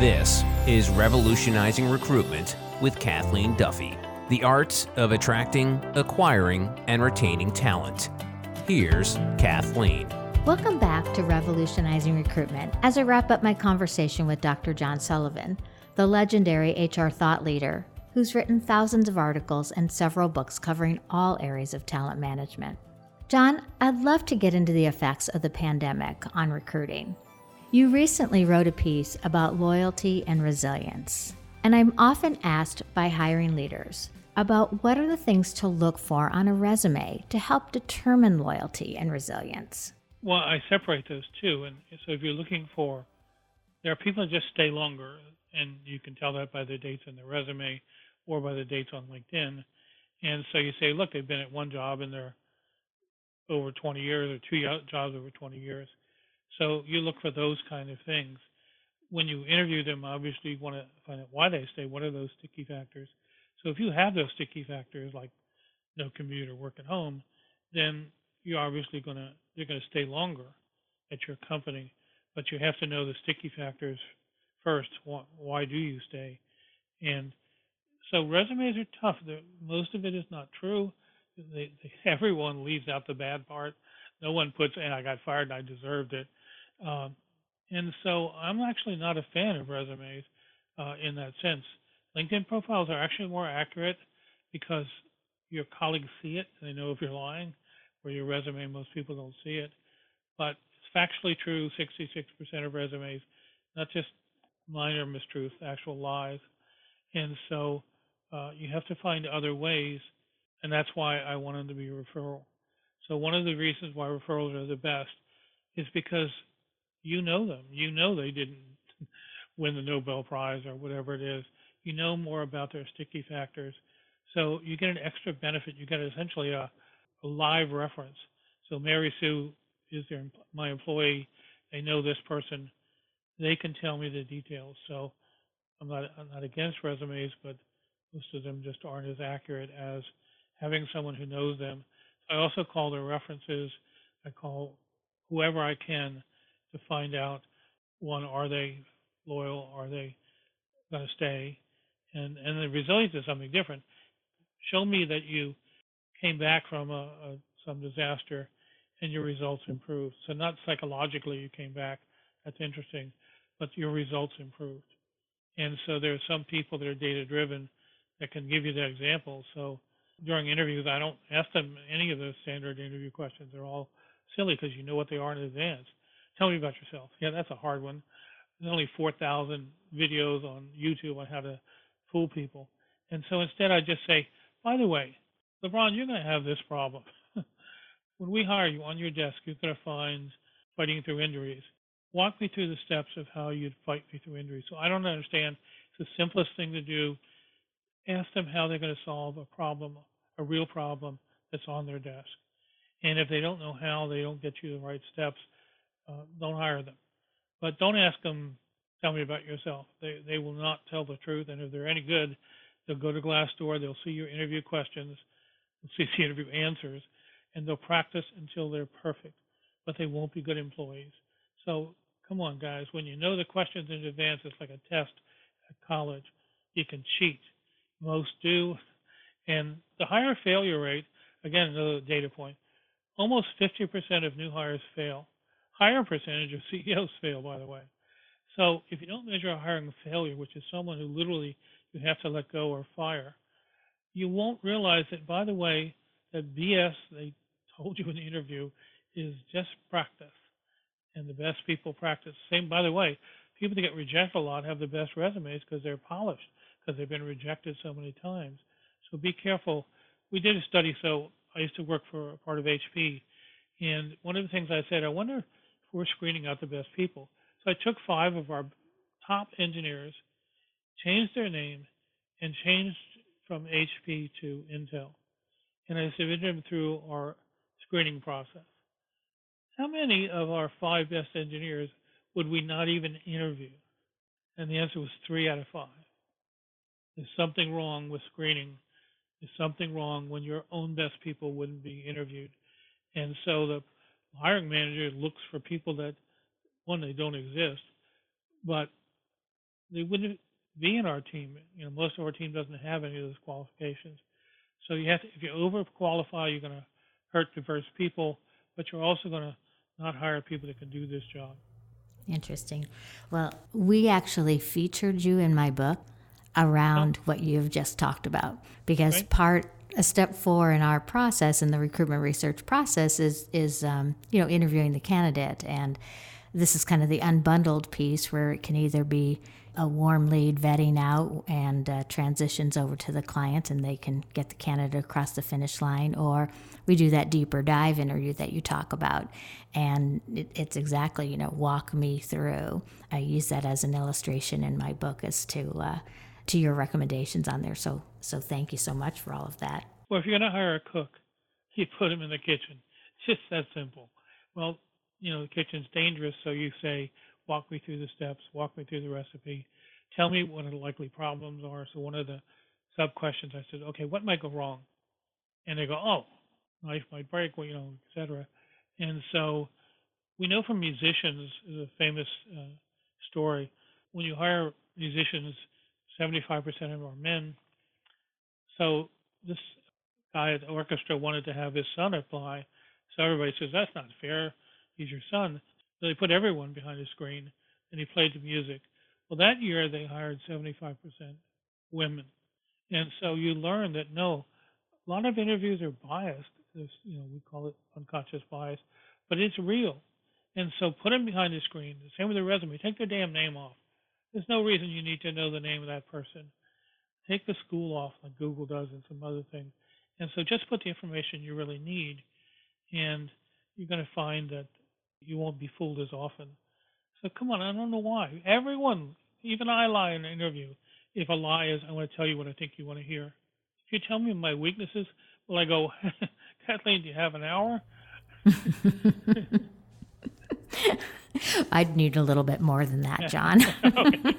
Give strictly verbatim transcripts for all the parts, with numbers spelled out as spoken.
This is Revolutionizing Recruitment with Kathleen Duffy, the art of attracting, acquiring, and retaining talent. Here's Kathleen. Welcome back to Revolutionizing Recruitment as I wrap up my conversation with Doctor John Sullivan, the legendary H R thought leader who's written thousands of articles and several books covering all areas of talent management. John, I'd love to get into the effects of the pandemic on recruiting. You recently wrote a piece about loyalty and resilience, and I'm often asked by hiring leaders about what are the things to look for on a resume to help determine loyalty and resilience. Well, I separate those two. And so if you're looking for, there are people that just stay longer, and you can tell that by the dates in their resume or by the dates on LinkedIn. And so you say, look, they've been at one job and they're over twenty years, or two jobs over twenty years. So you look for those kind of things. When you interview them, obviously you want to find out why they stay. What are those sticky factors? So if you have those sticky factors, like no commute or work at home, then you're obviously going to, you're going to stay longer at your company. But you have to know the sticky factors first. Why, why do you stay? And so resumes are tough. They're, most of it is not true. They, they, everyone leaves out the bad part. No one puts, and I got fired and I deserved it. Um, and so I'm actually not a fan of resumes uh, in that sense. LinkedIn profiles are actually more accurate because your colleagues see it and they know if you're lying, where your resume, most people don't see it. But it's factually true, sixty-six percent of resumes, not just minor mistruths, actual lies. And so uh, you have to find other ways, and that's why I want them to be a referral. So one of the reasons why referrals are the best is because you know them. You know they didn't win the Nobel Prize or whatever it is. You know more about their sticky factors. So you get an extra benefit. You get essentially a, a live reference. So Mary Sue is their, my employee. They know this person. They can tell me the details. So I'm not, I'm not against resumes, but most of them just aren't as accurate as having someone who knows them. I also call their references. I call whoever I can to find out, one, are they loyal? Are they going to stay? And and the resilience is something different. Show me that you came back from a, a some disaster and your results improved. So not psychologically you came back. That's interesting, but your results improved. And so there are some people that are data driven that can give you that example. So during interviews, I don't ask them any of those standard interview questions. They're all silly because you know what they are in advance. Tell me about yourself. Yeah, that's a hard one. There's only four thousand videos on YouTube on how to fool people. And so instead I just say, by the way, LeBron, you're going to have this problem. When we hire you on your desk, you're going to find fighting through injuries. Walk me through the steps of how you'd fight me through injuries. So I don't understand. It's the simplest thing to do. Ask them how they're going to solve a problem, a real problem that's on their desk. And if they don't know how, they don't get you the right steps, uh, don't hire them. But don't ask them, tell me about yourself. They they will not tell the truth. And if they're any good, they'll go to Glassdoor, they'll see your interview questions, they'll see the interview answers, and they'll practice until they're perfect. But they won't be good employees. So come on, guys. When you know the questions in advance, it's like a test at college. You can cheat. Most do. And the higher failure rate, again, another data point, almost fifty percent of new hires fail. Higher percentage of C E Os fail, by the way. So if you don't measure a hiring failure, which is someone who literally you have to let go or fire, you won't realize that, by the way, that B S they told you in the interview is just practice. And the best people practice. Same, by the way, people that get rejected a lot have the best resumes because they're polished, because they've been rejected so many times. So be careful. We did a study, so I used to work for a part of H P, and one of the things I said, I wonder if we're screening out the best people. So I took five of our top engineers, changed their name, and changed from H P to Intel. And I submitted them through our screening process. How many of our five best engineers would we not even interview? And the answer was three out of five. There's something wrong with screening. There's something wrong when your own best people wouldn't be interviewed. And so the hiring manager looks for people that, one, they don't exist, but they wouldn't be in our team. You know, most of our team doesn't have any of those qualifications. So you have to, if you overqualify, you're going to hurt diverse people, but you're also going to not hire people that can do this job. Interesting. Well, we actually featured you in my book around Oh, what you've just talked about because right? part a step four in our process in the recruitment research process is is um, you know interviewing the candidate, and this is kind of the unbundled piece where it can either be a warm lead vetting out and uh, transitions over to the client and they can get the candidate across the finish line, or we do that deeper dive interview that you talk about. And it, it's exactly, you know, walk me through. I use that as an illustration in my book as to uh, to your recommendations on there. So so thank you so much for all of that. Well, if you're going to hire a cook, you put him in the kitchen. It's just that simple. Well, you know, the kitchen's dangerous, so you say, walk me through the steps, walk me through the recipe, tell me what the likely problems are. So one of the sub questions I said, okay, what might go wrong? And they go, oh, knife might break, well, you know, et cetera. And so we know from musicians, the famous uh, story, when you hire musicians, seventy-five percent of them are men. So this guy at the orchestra wanted to have his son apply. So everybody says, that's not fair. He's your son. So they put everyone behind the screen, and he played the music. Well, that year they hired seventy-five percent women. And so you learn that, no, a lot of interviews are biased. There's, you know, we call it unconscious bias, but it's real. And so put them behind the screen. The same with the resume. Take their damn name off. There's no reason you need to know the name of that person. Take the school off like Google does and some other things. And so just put the information you really need, and you're going to find that you won't be fooled as often. So come on, I don't know why. Everyone, even I lie in an interview. If a lie is, I want to tell you what I think you want to hear. If you tell me my weaknesses, will I go, Kathleen, do you have an hour? I'd need a little bit more than that, John. Okay.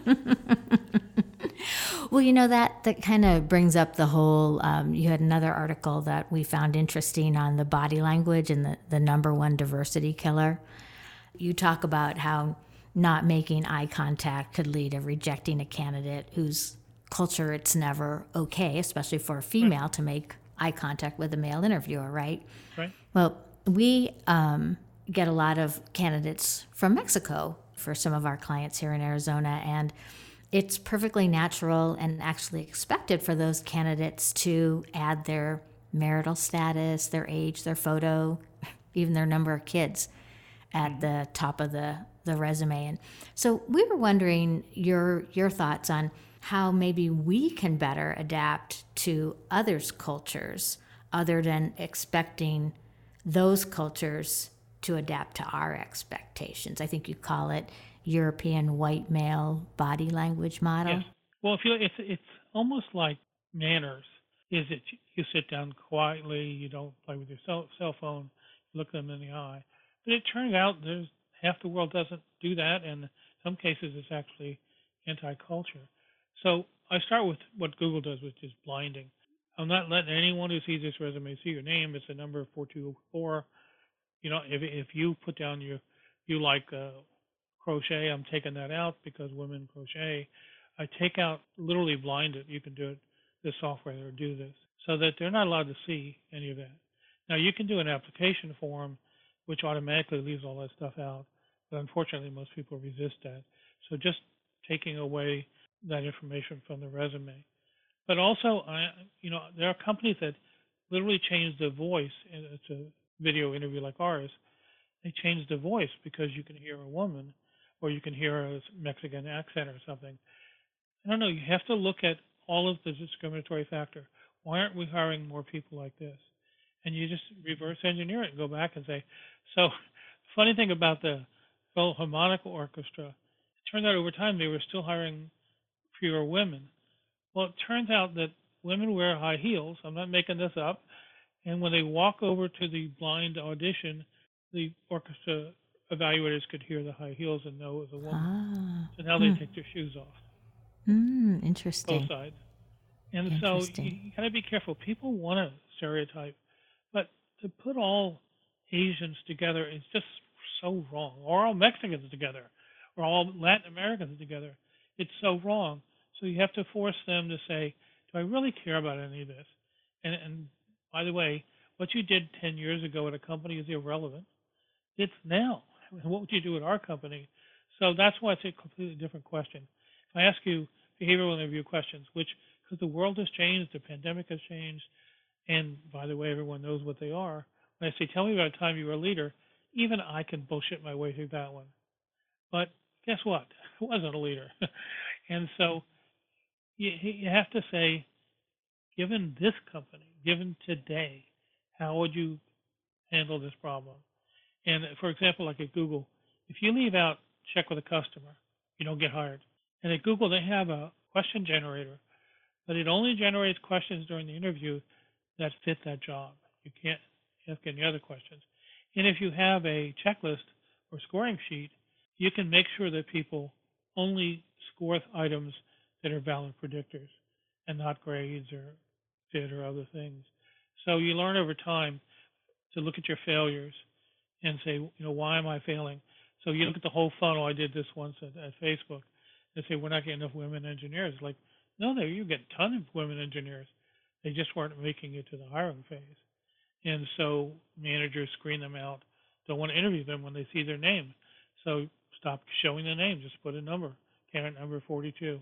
Well, you know, that, that kind of brings up the whole, um, you had another article that we found interesting on the body language and the, the number one diversity killer. You talk about how not making eye contact could lead to rejecting a candidate whose culture it's never okay, especially for a female, Right. to make eye contact with a male interviewer, right? Right. Well, we um, get a lot of candidates from Mexico for some of our clients here in Arizona, and it's perfectly natural and actually expected for those candidates to add their marital status, their age, their photo, even their number of kids at the top of the, the resume. And so we were wondering your your thoughts on how maybe we can better adapt to others' cultures other than expecting those cultures to adapt to our expectations. I think you call it European white male body language model. Yes. Well, if you, it's it's almost like manners. Is it you sit down quietly, you don't play with your cell, cell phone, you look them in the eye. But it turns out there's half the world doesn't do that, and in some cases it's actually anti-culture. So I start with what Google does, which is blinding. I'm not letting anyone who sees this resume see your name. It's a number four two four. You know, if if you put down your you like uh, crochet, I'm taking that out because women crochet. I take out literally blind it. You can do it. The software will do this so that they're not allowed to see any of that. Now you can do an application form, which automatically leaves all that stuff out, but unfortunately most people resist that. So just taking away that information from the resume. But also, I, you know, there are companies that literally change the voice. And it's a video interview like ours. They change the voice because you can hear a woman, or you can hear a Mexican accent or something. I don't know. You have to look at all of the discriminatory factor. Why aren't we hiring more people like this? And you just reverse engineer it and go back and say, so the funny thing about the Philharmonic Orchestra, it turned out over time they were still hiring fewer women. Well, it turns out that women wear high heels. I'm not making this up. And when they walk over to the blind audition, the orchestra evaluators could hear the high heels and know it was a woman. Ah, So now they take their shoes off, mm, both interesting. sides. And so you, Interesting. you got to be careful. People want to stereotype, but to put all Asians together is just so wrong, or all Mexicans together, or all Latin Americans together. It's so wrong. So you have to force them to say, do I really care about any of this? And, and by the way, what you did ten years ago at a company is irrelevant. It's now. What would you do at our company? So that's why it's a completely different question. If I ask you behavioral interview questions, which, because the world has changed, the pandemic has changed, and by the way, everyone knows what they are. When I say, tell me about a time you were a leader, even I can bullshit my way through that one. But guess what? I wasn't a leader. And so you, you have to say, given this company, given today, how would you handle this problem? And for example, like at Google, if you leave out check with a customer, you don't get hired. And at Google, they have a question generator, but it only generates questions during the interview that fit that job. You can't ask any other questions. And if you have a checklist or scoring sheet, you can make sure that people only score items that are valid predictors and not grades or fit or other things. So you learn over time to look at your failures and say, you know, why am I failing? So you look at the whole funnel. I did this once at, at Facebook. They say, we're not getting enough women engineers. Like, no, no, you get a ton of women engineers. They just weren't making it to the hiring phase. And so managers screen them out, don't want to interview them when they see their name. So stop showing the name, just put a number, candidate number forty-two.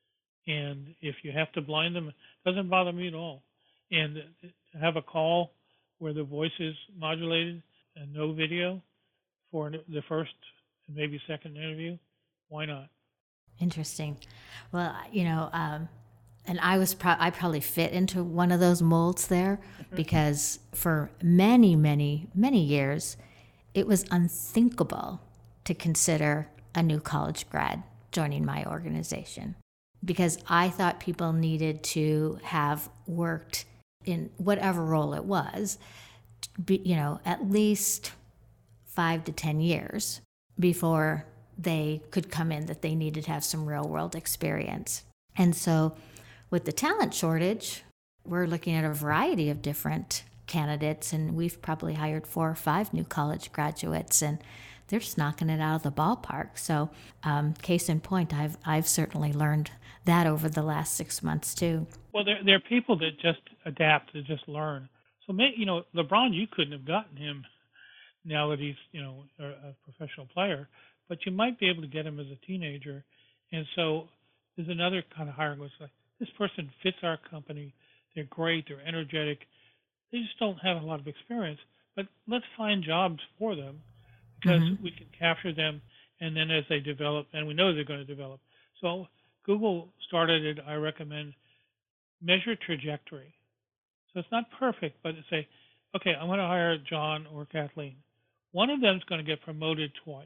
And if you have to blind them, it doesn't bother me at all. And to have a call where the voice is modulated and no video for the first and maybe second interview, why not? Interesting. Well, you know, um, and I was pro- I probably fit into one of those molds there because for many, many, many years, it was unthinkable to consider a new college grad joining my organization because I thought people needed to have worked in whatever role it was, be, you know, at least five to ten years before they could come in, that they needed to have some real world experience. And so with the talent shortage, we're looking at a variety of different candidates, and we've probably hired four or five new college graduates, and they're just knocking it out of the ballpark. So um, case in point, I've I've certainly learned that over the last six months too. Well, there there are people that just adapt, that just learn. So, may, you know, LeBron, you couldn't have gotten him now that he's, you know, a, a professional player, but you might be able to get him as a teenager. And so there's another kind of hiring was like, this person fits our company. They're great. They're energetic. They just don't have a lot of experience, but let's find jobs for them because mm-hmm. we can capture them. And then as they develop, and we know they're going to develop. So Google started it, I recommend, measure trajectory. So it's not perfect, but it's say, okay, I'm going to hire John or Kathleen. One of them is going to get promoted twice.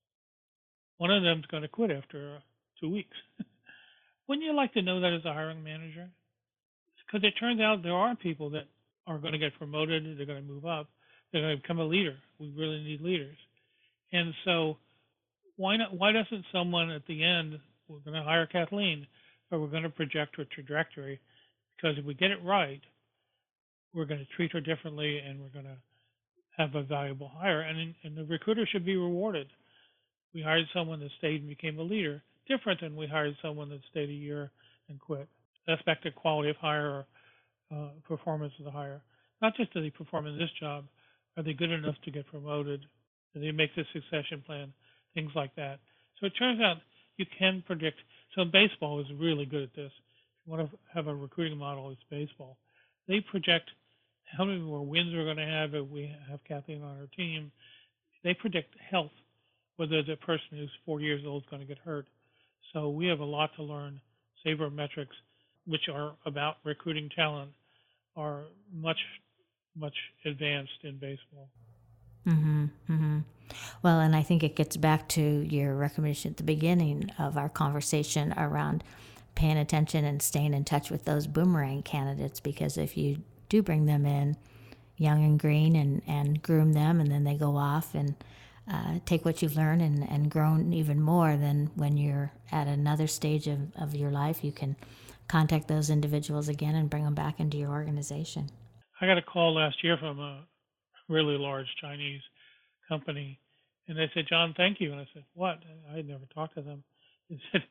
One of them is going to quit after two weeks. Wouldn't you like to know that as a hiring manager? Because it turns out there are people that are going to get promoted. They're going to move up. They're going to become a leader. We really need leaders. And so why not? Why doesn't someone at the end, we're going to hire Kathleen, but we're going to project her trajectory? Because if we get it right, we're going to treat her differently and we're going to have a valuable hire. And, and the recruiter should be rewarded. We hired someone that stayed and became a leader, different than we hired someone that stayed a year and quit. That's back to quality of hire or uh, performance of the hire. Not just do they perform in this job, are they good enough to get promoted? Do they make the succession plan? Things like that. So it turns out you can predict. So baseball is really good at this. If you want to have a recruiting model, it's baseball. They project how many more wins we're going to have if we have Kathleen on our team. They predict health, whether the person who's forty years old is going to get hurt. So we have a lot to learn. Sabermetrics, which are about recruiting talent, are much, much advanced in baseball. Mm-hmm, mm-hmm. Well, and I think it gets back to your recommendation at the beginning of our conversation around paying attention and staying in touch with those boomerang candidates, because if you do bring them in young and green and, and groom them, and then they go off and uh, take what you've learned and, and grown even more, then when you're at another stage of, of your life, you can contact those individuals again and bring them back into your organization. I got a call last year from a really large Chinese company, and they said, John, thank you. And I said, what? I had never talked to them. They said,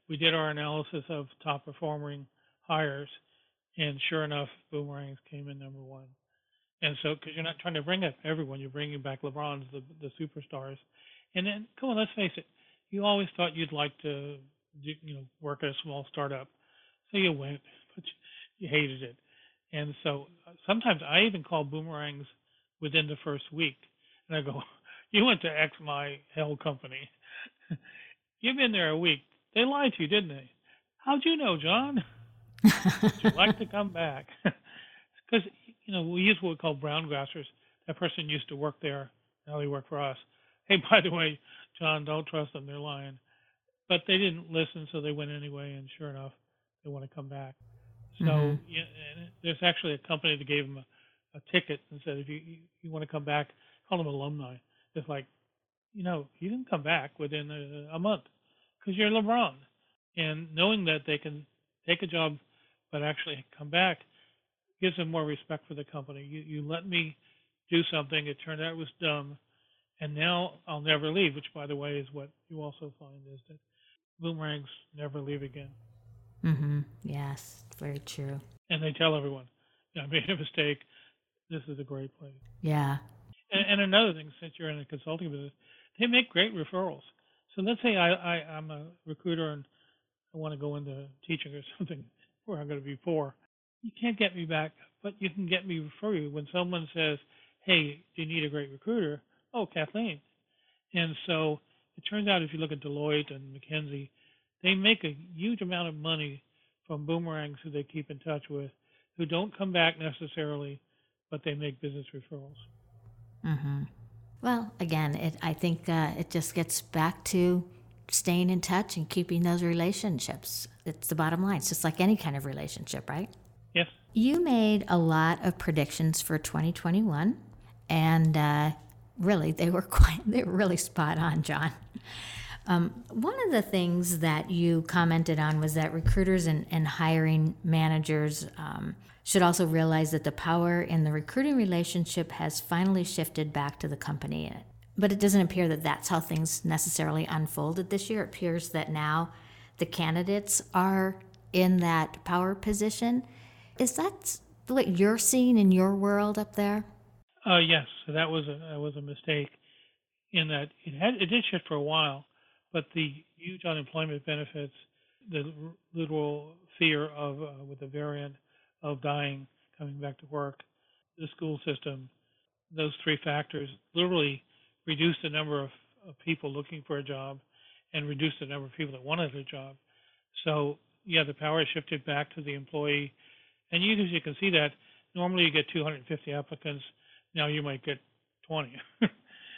we did our analysis of top performing hires, and sure enough, Boomerangs came in number one. And so, because you're not trying to bring up everyone, you're bringing back LeBron's, the the superstars. And then, come on, let's face it, you always thought you'd like to, do, you know, work at a small startup. So you went, but you hated it. And so uh, sometimes I even call Boomerangs within the first week, and I go, "You went to X my hell company. You've been there a week. They lied to you, didn't they? How'd you know, John? Would you like to come back?" Because you know we use what we call brown grassers. That person used to work there. Now they work for us. Hey, by the way, John, don't trust them. They're lying. But they didn't listen, so they went anyway. And sure enough, they want to come back. So Mm-hmm. yeah, and there's actually a company that gave them a, a ticket and said, if you, you you want to come back, call them alumni. It's like, you know, you didn't come back within a, a month because you're LeBron. And knowing that they can take a job but actually come back gives them more respect for the company. You you let me do something. It turned out it was dumb, and now I'll never leave. Which, by the way, is what you also find is that Boomerangs never leave again. Mm-hmm. Yes, very true. And they tell everyone, "I made a mistake. This is a great place." Yeah. And, and another thing, since you're in the consulting business, they make great referrals. So let's say I, I I'm a recruiter and I want to go into teaching or something where I'm going to be poor. You can't get me back, but you can get me refer you. When someone says, "Hey, do you need a great recruiter?" Oh, Kathleen. And so it turns out if you look at Deloitte and McKinsey, they make a huge amount of money from Boomerangs who they keep in touch with, who don't come back necessarily, but they make business referrals. Mm-hmm. Well, again, it, I think uh, it just gets back to staying in touch and keeping those relationships. It's the bottom line. It's just like any kind of relationship, right? Yes. You made a lot of predictions for twenty twenty-one, and uh, really, they were quite, they were really spot on, John. Um, one of the things that you commented on was that recruiters and, and hiring managers um, should also realize that the power in the recruiting relationship has finally shifted back to the company. But it doesn't appear that that's how things necessarily unfolded this year. It appears that now the candidates are in that power position. Is that what you're seeing in your world up there? Uh, yes. So that was a that was a mistake in that it had it did shift for a while, but the huge unemployment benefits, the literal fear of uh, with the variant of dying, coming back to work, the school system, those three factors literally reduced the number of, of people looking for a job and reduced the number of people that wanted a job. So yeah, the power shifted back to the employee. And you, as you can see that, normally you get two hundred fifty applicants. Now you might get twenty. and,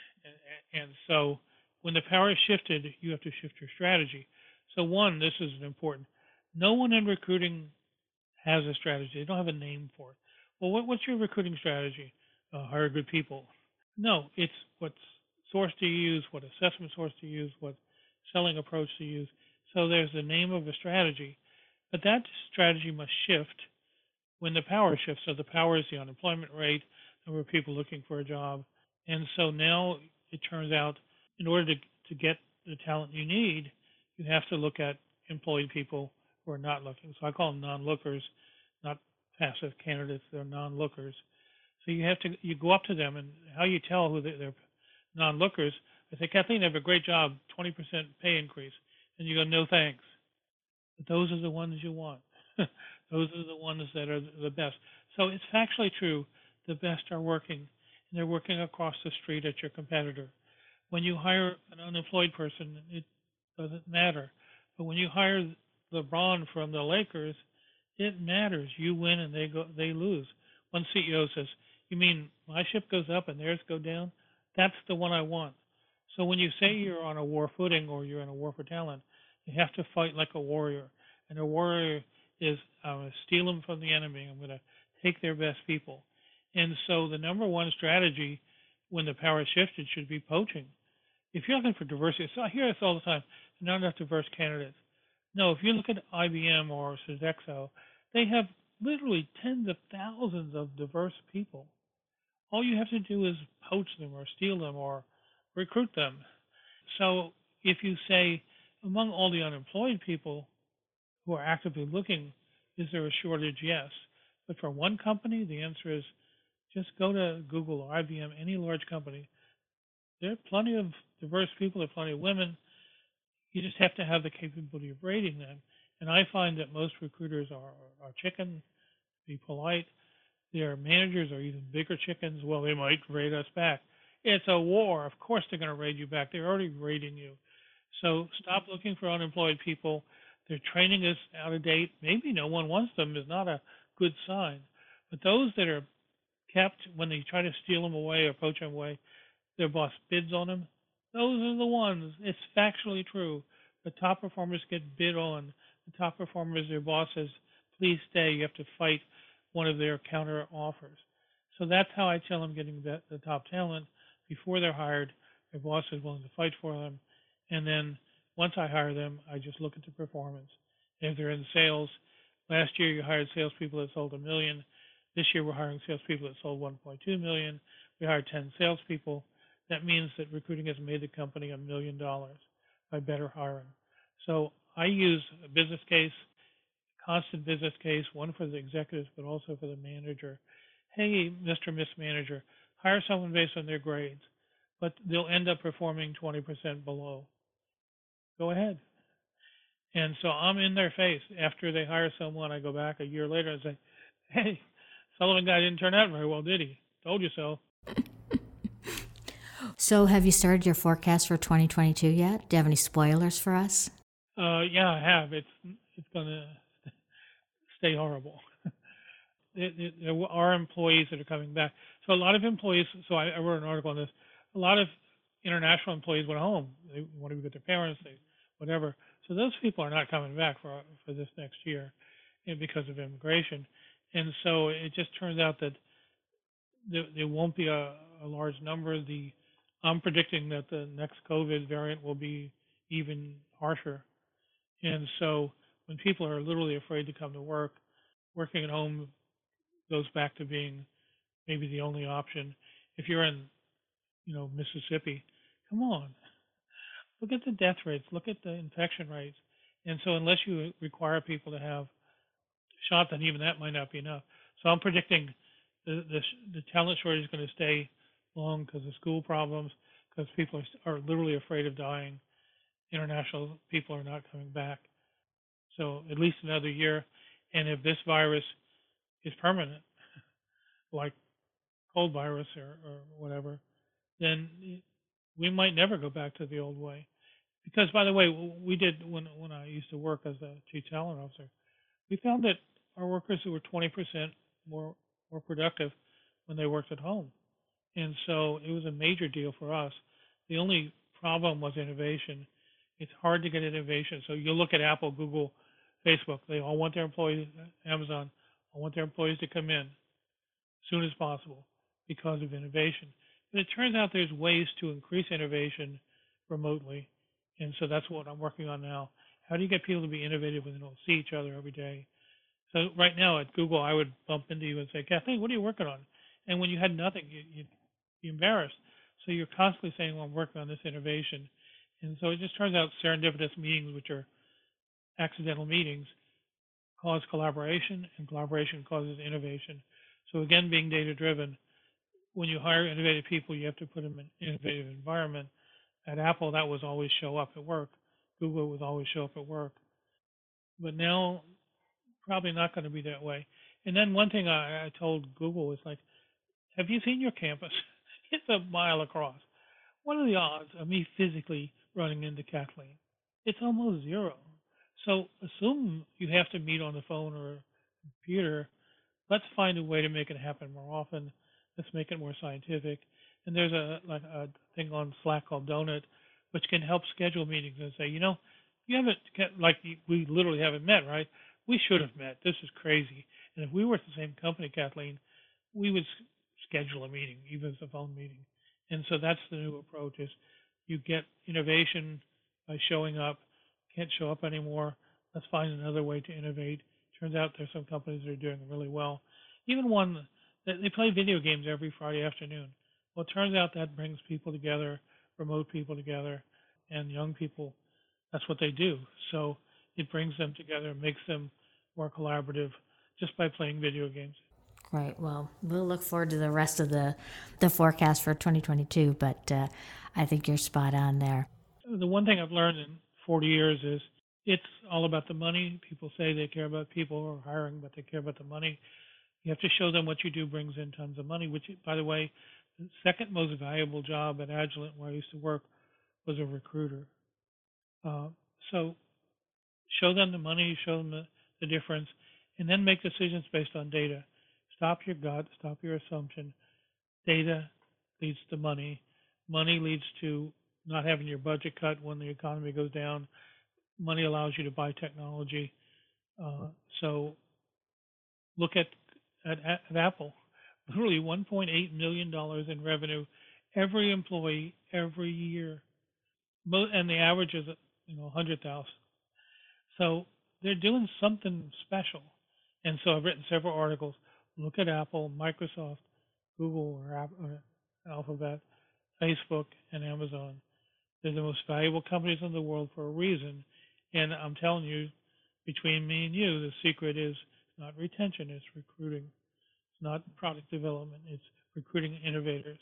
and so when the power is shifted, you have to shift your strategy. So one, this is important. No one in recruiting has a strategy. They don't have a name for it. Well, what, what's your recruiting strategy? Uh, hire good people. No, it's what source to use, what assessment source to use, what selling approach to use. So there's the name of a strategy. But that strategy must shift when the power shifts. So the power is the unemployment rate, number of people looking for a job. And so now it turns out in order to, to get the talent you need, you have to look at employed people who are not looking. So I call them non-lookers, not passive candidates. They're non-lookers. So you have to you go up to them, and how you tell who they're, they're non-lookers. I say, Kathleen, they have a great job, twenty percent pay increase. And you go, no thanks. But those are the ones you want. Those are the ones that are the best. So it's factually true. The best are working, and they're working across the street at your competitor. When you hire an unemployed person, it doesn't matter. But when you hire LeBron from the Lakers, it matters. You win and they go, they lose. One C E O says, "You mean my ship goes up and theirs go down? That's the one I want." So when you say you're on a war footing or you're in a war for talent, you have to fight like a warrior. And a warrior is, I'm going to steal them from the enemy. I'm going to take their best people. And so the number one strategy when the power shifted should be poaching. If you're looking for diversity, so I hear this all the time, not enough diverse candidates. No, if you look at I B M or Sodexo, they have literally tens of thousands of diverse people. All you have to do is poach them or steal them or recruit them. So if you say, among all the unemployed people, who are actively looking, is there a shortage? Yes. But for one company, the answer is just go to Google or I B M, any large company. There are plenty of diverse people, there are plenty of women. You just have to have the capability of rating them. And I find that most recruiters are, are chicken, be polite. Their managers are even bigger chickens. Well, they might rate us back. It's a war. Of course they're going to rate you back. They're already rating you. So stop looking for unemployed people. Their training is out of date. Maybe no one wants them is not a good sign. But those that are kept, when they try to steal them away or poach them away, their boss bids on them. Those are the ones. It's factually true. The top performers get bid on. The top performers, their boss says, please stay. You have to fight one of their counter offers. So that's how I tell them getting the, the top talent. Before they're hired, their boss is willing to fight for them. And then once I hire them, I just look at the performance. And if they're in sales, last year you hired salespeople that sold a million. This year we're hiring salespeople that sold one point two million. We hired ten salespeople. That means that recruiting has made the company a million dollars by better hiring. So I use a business case, constant business case, one for the executives, but also for the manager. Hey, Mister and Miss Manager, hire someone based on their grades, but they'll end up performing twenty percent below. Go ahead. And so I'm in their face. After they hire someone, I go back a year later and say, hey, Sullivan guy didn't turn out very well, did he? Told you so. So have you started your forecast for twenty twenty-two yet? Do you have any spoilers for us? Uh, yeah, I have. It's it's going to stay horrible. there, there, there are employees that are coming back. So a lot of employees, so I, I wrote an article on this, a lot of international employees went home. They want to be with their parents, they, whatever. So those people are not coming back for for this next year because of immigration. And so it just turns out that there, there won't be a, a large number. The I'm predicting that the next COVID variant will be even harsher. And so when people are literally afraid to come to work, working at home goes back to being maybe the only option. If you're in, you know, Mississippi, come on, look at the death rates, look at the infection rates. And so unless you require people to have a shot, then even that might not be enough. So I'm predicting the the, the talent shortage is going to stay long because of school problems, because people are, are literally afraid of dying. International people are not coming back. So at least another year. And if this virus is permanent, like cold virus or, or whatever, then we might never go back to the old way. Because, by the way, we did, when when I used to work as a chief talent officer, we found that our workers were twenty percent more, more productive when they worked at home. And so it was a major deal for us. The only problem was innovation. It's hard to get innovation. So you look at Apple, Google, Facebook, they all want their employees, Amazon, all want their employees to come in as soon as possible because of innovation. But it turns out there's ways to increase innovation remotely. And so that's what I'm working on now. How do you get people to be innovative when they don't see each other every day? So right now at Google, I would bump into you and say, Kathleen, what are you working on? And when you had nothing, you, you'd be embarrassed. So you're constantly saying, well, I'm working on this innovation. And so it just turns out serendipitous meetings, which are accidental meetings, cause collaboration, and collaboration causes innovation. So again, being data-driven, when you hire innovative people, you have to put them in an innovative environment. At Apple, that was always show up at work. Google was always show up at work. But now, probably not going to be that way. And then one thing I, I told Google was like, have you seen your campus? It's a mile across. What are the odds of me physically running into Kathleen? It's almost zero. So assume you have to meet on the phone or computer. Let's find a way to make it happen more often. Let's make it more scientific. And there's a like a thing on Slack called Donut, which can help schedule meetings and say, you know, you haven't, like we literally haven't met, right? We should have met. This is crazy. And if we were at the same company, Kathleen, we would schedule a meeting, even if it's a phone meeting. And so that's the new approach: is you get innovation by showing up. Can't show up anymore. Let's find another way to innovate. Turns out there's some companies that are doing really well. Even one that they play video games every Friday afternoon. Well, it turns out that brings people together, remote people together, and young people. That's what they do. So it brings them together, makes them more collaborative just by playing video games. Right. Well, we'll look forward to the rest of the, the forecast for twenty twenty-two, but uh, I think you're spot on there. The one thing I've learned in forty years is it's all about the money. People say they care about people or hiring, but they care about the money. You have to show them what you do brings in tons of money, which, by the way, the second most valuable job at Agilent, where I used to work, was a recruiter. Uh, so show them the money, show them the, the difference, and then make decisions based on data. Stop your gut, stop your assumption. Data leads to money. Money leads to not having your budget cut when the economy goes down. Money allows you to buy technology. Uh, so look at, at, at Apple. Literally one point eight million dollars in revenue every employee every year. And the average is, you know, one hundred thousand. So they're doing something special. And so I've written several articles. Look at Apple, Microsoft, Google, or, or Alphabet, Facebook, and Amazon. They're the most valuable companies in the world for a reason. And I'm telling you, between me and you, the secret is not retention, it's recruiting. It's not product development, it's recruiting innovators.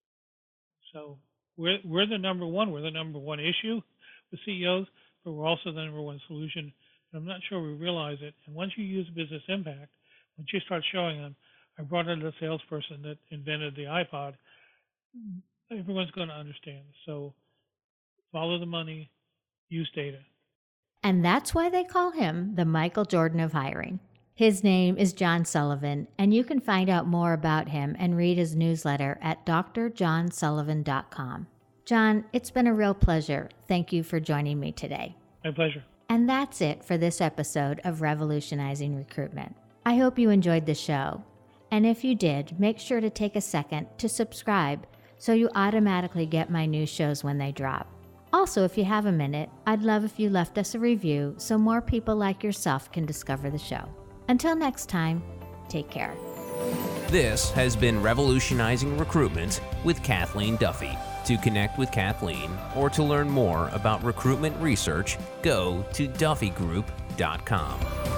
So we're, we're the number one. We're the number one issue with C E Os, but we're also the number one solution. And I'm not sure we realize it. And once you use business impact, once you start showing them, I brought in a salesperson that invented the iPod, everyone's going to understand. So follow the money, use data. And that's why they call him the Michael Jordan of hiring. His name is John Sullivan, and you can find out more about him and read his newsletter at d r john sullivan dot com. John, it's been a real pleasure. Thank you for joining me today. My pleasure. And that's it for this episode of Revolutionizing Recruitment. I hope you enjoyed the show. And if you did, make sure to take a second to subscribe so you automatically get my new shows when they drop. Also, if you have a minute, I'd love if you left us a review so more people like yourself can discover the show. Until next time, take care. This has been Revolutionizing Recruitment with Kathleen Duffy. To connect with Kathleen or to learn more about recruitment research, go to duffy group dot com.